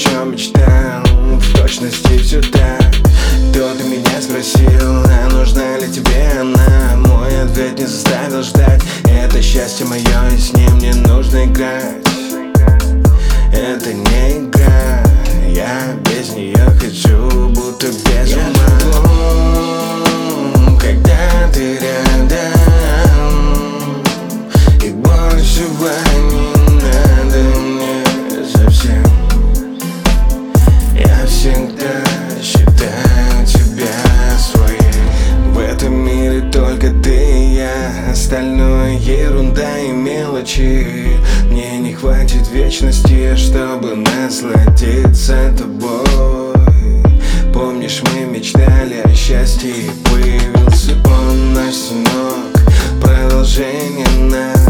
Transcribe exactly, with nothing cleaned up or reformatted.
чем мечтал, в точности все так. Кто-то меня спросил, а нужна ли тебе она? Мой ответ не заставил ждать. Это счастье мое, и с ним не нужно играть. Это не игра, я без нее хочу, будто без ума. Когда ты рядом, и большего не надо мне совсем. Я всегда считаю тебя своей. В этом мире только ты и я, остальное ерунда и мелочи. Мне не хватит вечности, чтобы насладиться тобой. Помнишь, мы мечтали о счастье, и появился он, наш сынок, продолжение нас.